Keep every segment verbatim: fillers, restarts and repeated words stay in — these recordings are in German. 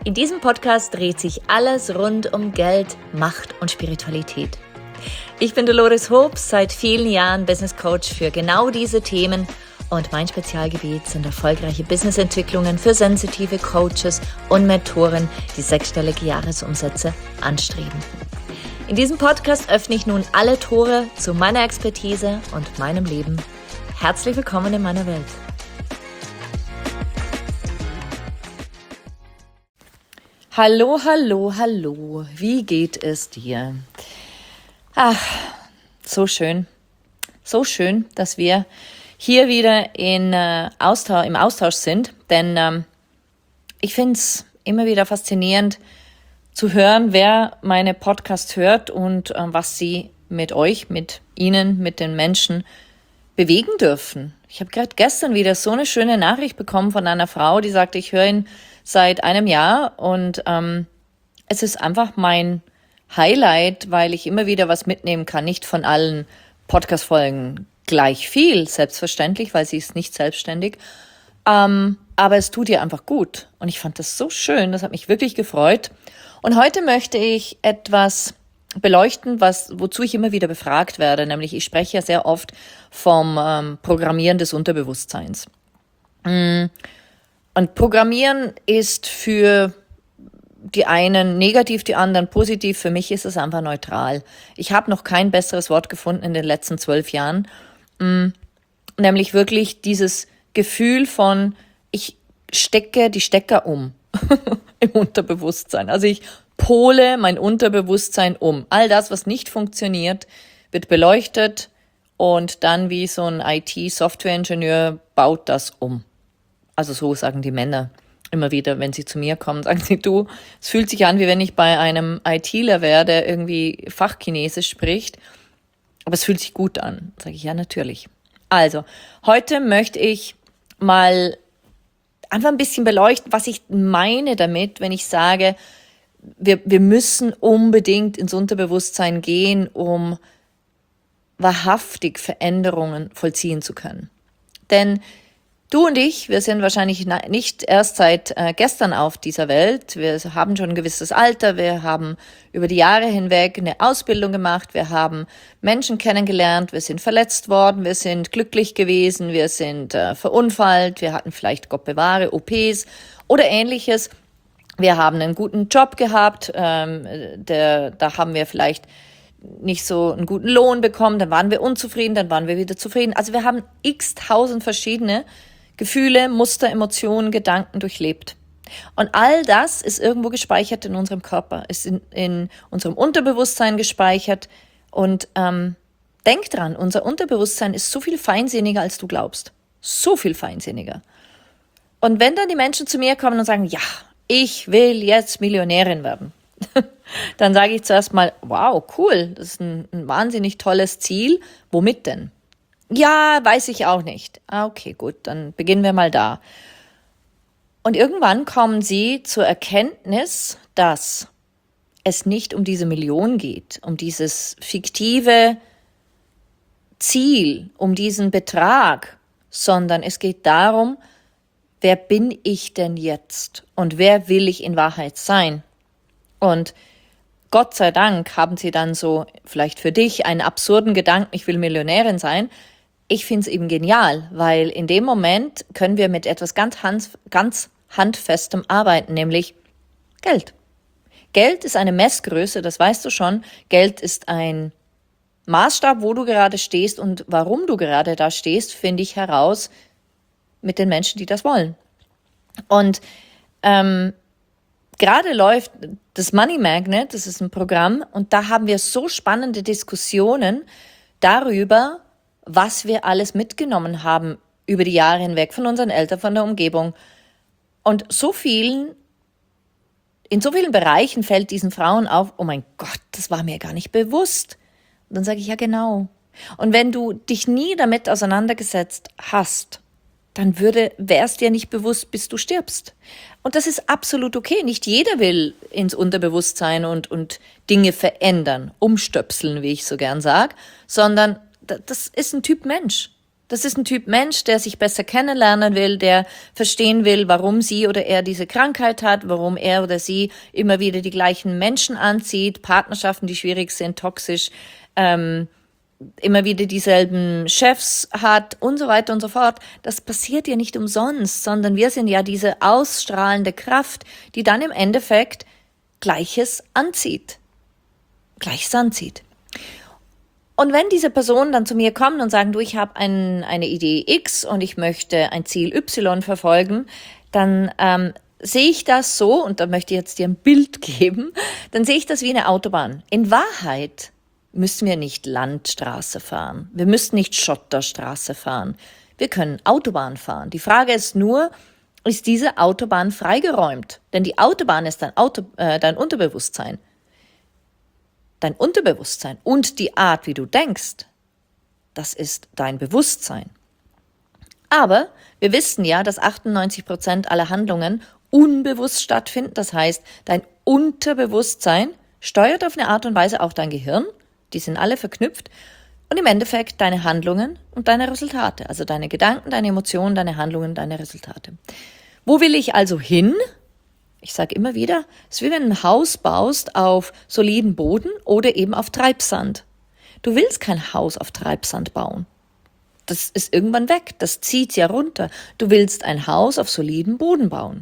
In diesem Podcast dreht sich alles rund um Geld, Macht und Spiritualität. Ich bin Dolores Hobbs, seit vielen Jahren Business Coach für genau diese Themen und mein Spezialgebiet sind erfolgreiche Businessentwicklungen für sensitive Coaches und Mentoren, die sechsstellige Jahresumsätze anstreben. In diesem Podcast öffne ich nun alle Tore zu meiner Expertise und meinem Leben. Herzlich willkommen in meiner Welt. Hallo, hallo, hallo. Wie geht es dir? Ach, so schön. So schön, dass wir hier wieder in, äh, Austausch, im Austausch sind. Denn ähm, ich finde es immer wieder faszinierend zu hören, wer meine Podcasts hört und äh, was sie mit euch, mit Ihnen, mit den Menschen bewegen dürfen. Ich habe gerade gestern wieder so eine schöne Nachricht bekommen von einer Frau, die sagte, ich höre ihn seit einem Jahr und ähm, es ist einfach mein Highlight, weil ich immer wieder was mitnehmen kann. Nicht von allen Podcast-Folgen gleich viel, selbstverständlich, weil sie ist nicht selbstständig. Ähm, aber es tut ihr einfach gut. Und ich fand das so schön, das hat mich wirklich gefreut. Und heute möchte ich etwas beleuchten, was wozu ich immer wieder befragt werde. Nämlich ich spreche ja sehr oft vom ähm, Programmieren des Unterbewusstseins. Mm. Und Programmieren ist für die einen negativ, die anderen positiv. Für mich ist es einfach neutral. Ich habe noch kein besseres Wort gefunden in den letzten zwölf Jahren. Nämlich wirklich dieses Gefühl von, ich stecke die Stecker um im Unterbewusstsein. Also ich pole mein Unterbewusstsein um. All das, was nicht funktioniert, wird beleuchtet und dann wie so ein I T-Software-Ingenieur baut das um. Also so sagen die Männer immer wieder, wenn sie zu mir kommen, sagen sie, du, es fühlt sich an, wie wenn ich bei einem ITler wäre, der irgendwie Fachchinesisch spricht, aber es fühlt sich gut an. Sage ich, ja, natürlich. Also, heute möchte ich mal einfach ein bisschen beleuchten, was ich meine damit, wenn ich sage, wir, wir müssen unbedingt ins Unterbewusstsein gehen, um wahrhaftig Veränderungen vollziehen zu können. Denn du und ich, wir sind wahrscheinlich nicht erst seit äh, gestern auf dieser Welt. Wir haben schon ein gewisses Alter. Wir haben über die Jahre hinweg eine Ausbildung gemacht. Wir haben Menschen kennengelernt. Wir sind verletzt worden. Wir sind glücklich gewesen. Wir sind äh, verunfallt. Wir hatten vielleicht, Gott bewahre, O Ps oder Ähnliches. Wir haben einen guten Job gehabt. Ähm, der, da haben wir vielleicht nicht so einen guten Lohn bekommen. Dann waren wir unzufrieden. Dann waren wir wieder zufrieden. Also wir haben x tausend verschiedene Gefühle, Muster, Emotionen, Gedanken durchlebt. Und all das ist irgendwo gespeichert in unserem Körper, ist in, in unserem Unterbewusstsein gespeichert. Und ähm, denk dran, unser Unterbewusstsein ist so viel feinsinniger, als du glaubst. So viel feinsinniger. Und wenn dann die Menschen zu mir kommen und sagen, ja, ich will jetzt Millionärin werden, dann sage ich zuerst mal, wow, cool, das ist ein, ein wahnsinnig tolles Ziel. Womit denn? Ja, weiß ich auch nicht. Ah, okay, gut, dann beginnen wir mal da. Und irgendwann kommen sie zur Erkenntnis, dass es nicht um diese Million geht, um dieses fiktive Ziel, um diesen Betrag, sondern es geht darum, wer bin ich denn jetzt und wer will ich in Wahrheit sein? Und Gott sei Dank haben sie dann so, vielleicht für dich, einen absurden Gedanken, ich will Millionärin sein. Ich finde es eben genial, weil in dem Moment können wir mit etwas ganz, hand, ganz Handfestem arbeiten, nämlich Geld. Geld ist eine Messgröße, das weißt du schon. Geld ist ein Maßstab, wo du gerade stehst und warum du gerade da stehst, finde ich heraus mit den Menschen, die das wollen. Und ähm, gerade läuft das Money Magnet, das ist ein Programm, und da haben wir so spannende Diskussionen darüber, was wir alles mitgenommen haben über die Jahre hinweg von unseren Eltern, von der Umgebung. Und so vielen, in so vielen Bereichen fällt diesen Frauen auf, oh mein Gott, das war mir gar nicht bewusst. Und dann sage ich, ja genau. Und wenn du dich nie damit auseinandergesetzt hast, dann würde, wär's dir nicht bewusst, bis du stirbst. Und das ist absolut okay. Nicht jeder will ins Unterbewusstsein und, und Dinge verändern, umstöpseln, wie ich so gern sage, sondern das ist ein Typ Mensch. Das ist ein Typ Mensch, der sich besser kennenlernen will, der verstehen will, warum sie oder er diese Krankheit hat, warum er oder sie immer wieder die gleichen Menschen anzieht, Partnerschaften, die schwierig sind, toxisch, ähm, immer wieder dieselben Chefs hat und so weiter und so fort. Das passiert ja nicht umsonst, sondern wir sind ja diese ausstrahlende Kraft, die dann im Endeffekt Gleiches anzieht. Gleiches anzieht. Und wenn diese Personen dann zu mir kommen und sagen, du, ich habe ein, eine Idee X und ich möchte ein Ziel Y verfolgen, dann ähm, sehe ich das so, und da möchte ich jetzt dir ein Bild geben, dann sehe ich das wie eine Autobahn. In Wahrheit müssen wir nicht Landstraße fahren. Wir müssen nicht Schotterstraße fahren. Wir können Autobahn fahren. Die Frage ist nur, ist diese Autobahn freigeräumt? Denn die Autobahn ist dein, Auto, äh, dein Unterbewusstsein. Dein Unterbewusstsein und die Art, wie du denkst, das ist dein Bewusstsein. Aber wir wissen ja, dass achtundneunzig Prozent aller Handlungen unbewusst stattfinden. Das heißt, dein Unterbewusstsein steuert auf eine Art und Weise auch dein Gehirn. Die sind alle verknüpft. Und im Endeffekt deine Handlungen und deine Resultate. Also deine Gedanken, deine Emotionen, deine Handlungen, deine Resultate. Wo will ich also hin? Ich sage immer wieder, es ist wie wenn du ein Haus baust auf soliden Boden oder eben auf Treibsand. Du willst kein Haus auf Treibsand bauen. Das ist irgendwann weg, das zieht ja runter. Du willst ein Haus auf soliden Boden bauen.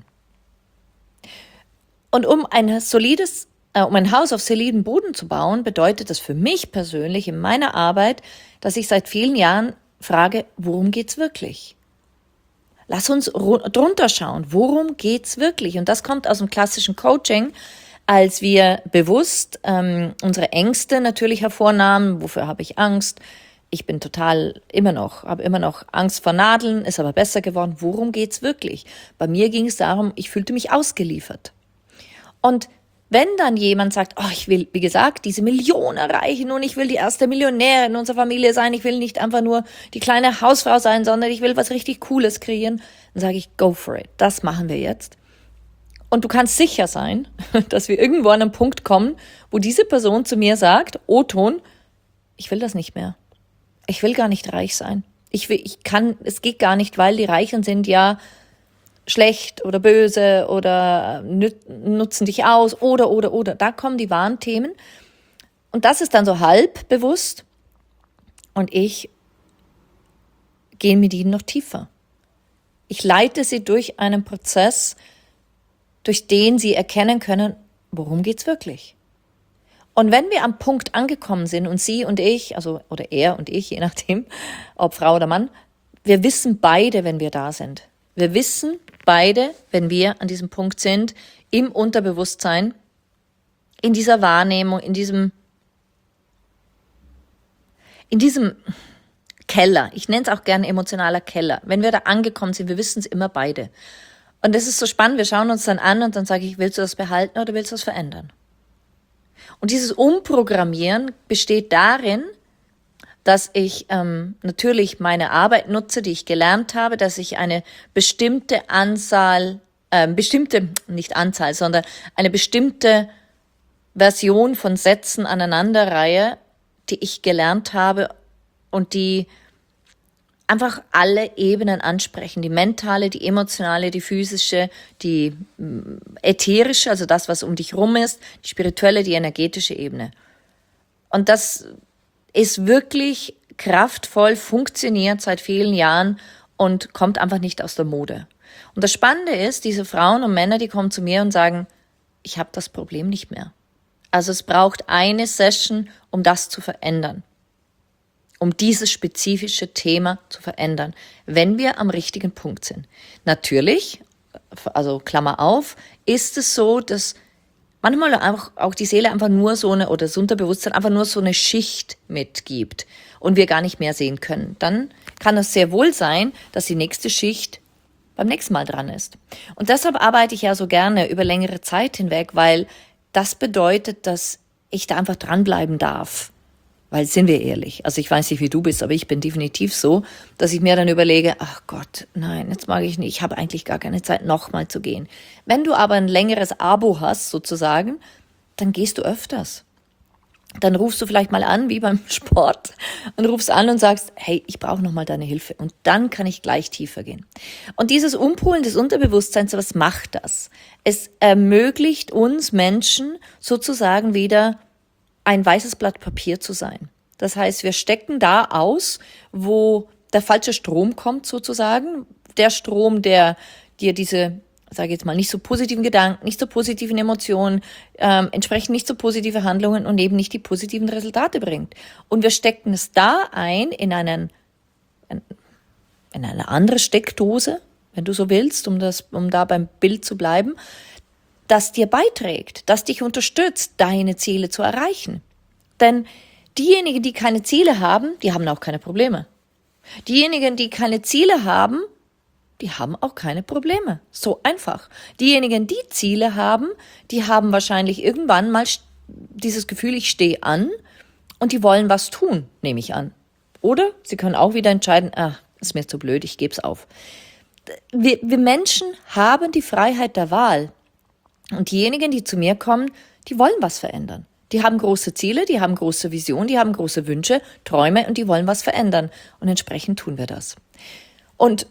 Und um ein solides, äh, um ein Haus auf soliden Boden zu bauen, bedeutet das für mich persönlich in meiner Arbeit, dass ich seit vielen Jahren frage, worum geht's wirklich? Lass uns drunter schauen, worum geht's wirklich? Und das kommt aus dem klassischen Coaching, als wir bewusst ähm, unsere Ängste natürlich hervornahmen. Wofür habe ich Angst? Ich bin total immer noch, habe immer noch Angst vor Nadeln, ist aber besser geworden. Worum geht's wirklich? Bei mir ging es darum, ich fühlte mich ausgeliefert. Und wenn dann jemand sagt, oh, ich will, wie gesagt, diese Million erreichen und ich will die erste Millionärin in unserer Familie sein, ich will nicht einfach nur die kleine Hausfrau sein, sondern ich will was richtig Cooles kreieren, dann sage ich, go for it. Das machen wir jetzt. Und du kannst sicher sein, dass wir irgendwo an einen Punkt kommen, wo diese Person zu mir sagt, O-Ton, ich will das nicht mehr. Ich will gar nicht reich sein. Ich will, ich kann, es geht gar nicht, weil die Reichen sind ja schlecht oder böse oder nutzen dich aus oder, oder, oder. Da kommen die wahren Themen. Und das ist dann so halb bewusst. Und ich gehe mit ihnen noch tiefer. Ich leite sie durch einen Prozess, durch den sie erkennen können, worum geht's wirklich. Und wenn wir am Punkt angekommen sind und sie und ich, also oder er und ich, je nachdem, ob Frau oder Mann, wir wissen beide, wenn wir da sind. Wir wissen beide, wenn wir an diesem Punkt sind, im Unterbewusstsein, in dieser Wahrnehmung, in diesem, in diesem Keller. Ich nenne es auch gerne emotionaler Keller. Wenn wir da angekommen sind, wir wissen es immer beide. Und das ist so spannend, wir schauen uns dann an und dann sage ich, willst du das behalten oder willst du das verändern? Und dieses Umprogrammieren besteht darin, dass ich ähm, natürlich meine Arbeit nutze, die ich gelernt habe, dass ich eine bestimmte Anzahl, äh, bestimmte, nicht Anzahl, sondern eine bestimmte Version von Sätzen aneinanderreihe, die ich gelernt habe und die einfach alle Ebenen ansprechen, die mentale, die emotionale, die physische, die ätherische, also das, was um dich rum ist, die spirituelle, die energetische Ebene. Und das ist wirklich kraftvoll, funktioniert seit vielen Jahren und kommt einfach nicht aus der Mode. Und das Spannende ist, diese Frauen und Männer, die kommen zu mir und sagen, ich habe das Problem nicht mehr. Also es braucht eine Session, um das zu verändern. Um dieses spezifische Thema zu verändern, wenn wir am richtigen Punkt sind. Natürlich, also Klammer auf, ist es so, dass manchmal auch, auch die Seele einfach nur so eine, oder das Unterbewusstsein einfach nur so eine Schicht mitgibt und wir gar nicht mehr sehen können. Dann kann es sehr wohl sein, dass die nächste Schicht beim nächsten Mal dran ist. Und deshalb arbeite ich ja so gerne über längere Zeit hinweg, weil das bedeutet, dass ich da einfach dranbleiben darf. Weil, sind wir ehrlich, also ich weiß nicht, wie du bist, aber ich bin definitiv so, dass ich mir dann überlege, ach Gott, nein, jetzt mag ich nicht, ich habe eigentlich gar keine Zeit, nochmal zu gehen. Wenn du aber ein längeres Abo hast, sozusagen, dann gehst du öfters. dann rufst du vielleicht mal an, wie beim Sport, und rufst an und sagst, hey, ich brauche nochmal deine Hilfe. Und dann kann ich gleich tiefer gehen. Und dieses Umpolen des Unterbewusstseins, was macht das? Es ermöglicht uns Menschen sozusagen wieder ein weißes Blatt Papier zu sein. Das heißt, wir stecken da aus, wo der falsche Strom kommt sozusagen. Der Strom, der dir diese, sage ich jetzt mal, nicht so positiven Gedanken, nicht so positiven Emotionen, ähm, entsprechend nicht so positive Handlungen und eben nicht die positiven Resultate bringt. Und wir stecken es da ein in einen, in eine andere Steckdose, wenn du so willst, um das, um da beim Bild zu bleiben, das dir beiträgt, das dich unterstützt, deine Ziele zu erreichen. Denn diejenigen, die keine Ziele haben, die haben auch keine Probleme. Diejenigen, die keine Ziele haben, die haben auch keine Probleme. So einfach. Diejenigen, die Ziele haben, die haben wahrscheinlich irgendwann mal dieses Gefühl, ich stehe an und die wollen was tun, nehme ich an. Oder sie können auch wieder entscheiden, ach, ist mir zu blöd, ich gebe es auf. Wir, wir Menschen haben die Freiheit der Wahl. Und diejenigen, die zu mir kommen, die wollen was verändern. Die haben große Ziele, die haben große Visionen, die haben große Wünsche, Träume und die wollen was verändern. Und entsprechend tun wir das. Und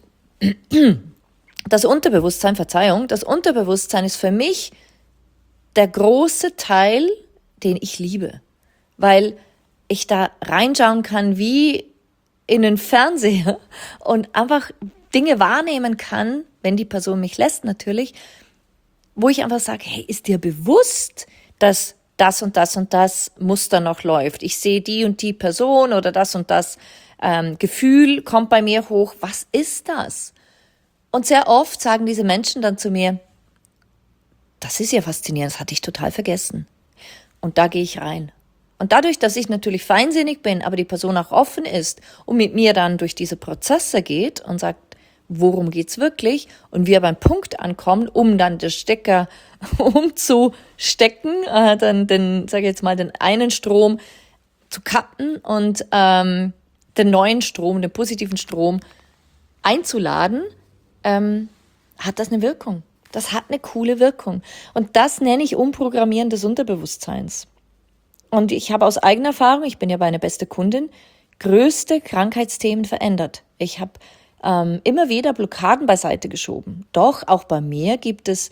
das Unterbewusstsein, Verzeihung, das Unterbewusstsein ist für mich der große Teil, den ich liebe. Weil ich da reinschauen kann wie in den Fernseher und einfach Dinge wahrnehmen kann, wenn die Person mich lässt natürlich, wo ich einfach sage, hey, ist dir bewusst, dass das und das und das Muster noch läuft? Ich sehe die und die Person oder das und das ähm, Gefühl kommt bei mir hoch. Was ist das? Und sehr oft sagen diese Menschen dann zu mir, das ist ja faszinierend, das hatte ich total vergessen. Und da gehe ich rein. Und dadurch, dass ich natürlich feinsinnig bin, aber die Person auch offen ist und mit mir dann durch diese Prozesse geht und sagt, worum geht's wirklich? Und wir beim Punkt ankommen, um dann den Stecker umzustecken, äh, dann den, sage ich jetzt mal, den einen Strom zu cutten und ähm, den neuen Strom, den positiven Strom einzuladen, ähm, hat das eine Wirkung. Das hat eine coole Wirkung. Und das nenne ich Umprogrammieren des Unterbewusstseins. Und ich habe aus eigener Erfahrung, ich bin ja meine beste Kundin, größte Krankheitsthemen verändert. Ich habe ähm, immer wieder Blockaden beiseite geschoben. Doch auch bei mir gibt es,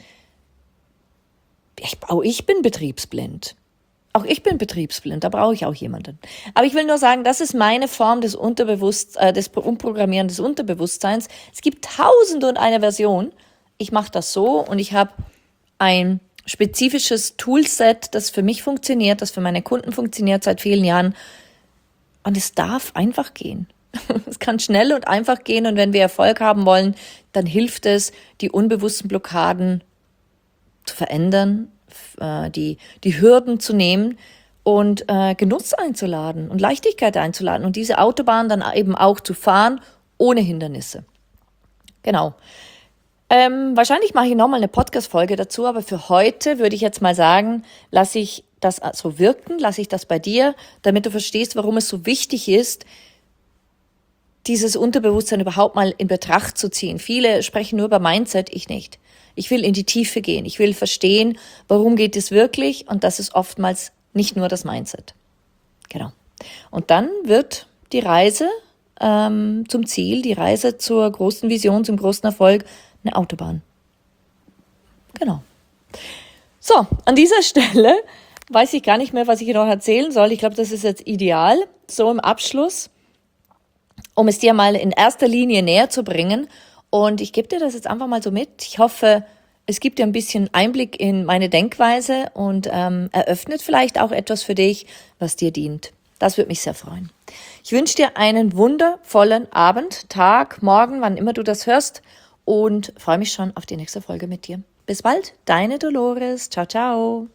ich, auch ich bin betriebsblind. Auch ich bin betriebsblind, da brauche ich auch jemanden. Aber ich will nur sagen, das ist meine Form des Unterbewusst, äh, des Umprogrammieren des Unterbewusstseins. Es gibt tausende und eine Version. Ich mache das so und ich habe ein spezifisches Toolset, das für mich funktioniert, das für meine Kunden funktioniert seit vielen Jahren. Und es darf einfach gehen. Es kann schnell und einfach gehen und wenn wir Erfolg haben wollen, dann hilft es, die unbewussten Blockaden zu verändern, äh, die, die Hürden zu nehmen und äh, Genuss einzuladen und Leichtigkeit einzuladen und diese Autobahn dann eben auch zu fahren, ohne Hindernisse. Genau. Ähm, wahrscheinlich mache ich nochmal eine Podcast-Folge dazu, aber für heute würde ich jetzt mal sagen, lasse ich das so wirken, lasse ich das bei dir, damit du verstehst, warum es so wichtig ist, dieses Unterbewusstsein überhaupt mal in Betracht zu ziehen. Viele sprechen nur über Mindset, ich nicht. Ich will in die Tiefe gehen. Ich will verstehen, warum geht es wirklich und das ist oftmals nicht nur das Mindset. Genau. Und dann wird die Reise ähm, zum Ziel, die Reise zur großen Vision, zum großen Erfolg, eine Autobahn. Genau. So, an dieser Stelle weiß ich gar nicht mehr, was ich noch erzählen soll. Ich glaube, das ist jetzt ideal, so im Abschluss, um es dir mal in erster Linie näher zu bringen. Und ich gebe dir das jetzt einfach mal so mit. Ich hoffe, es gibt dir ein bisschen Einblick in meine Denkweise und ähm, eröffnet vielleicht auch etwas für dich, was dir dient. Das würde mich sehr freuen. Ich wünsche dir einen wundervollen Abend, Tag, Morgen, wann immer du das hörst und freue mich schon auf die nächste Folge mit dir. Bis bald, deine Dolores. Ciao, ciao.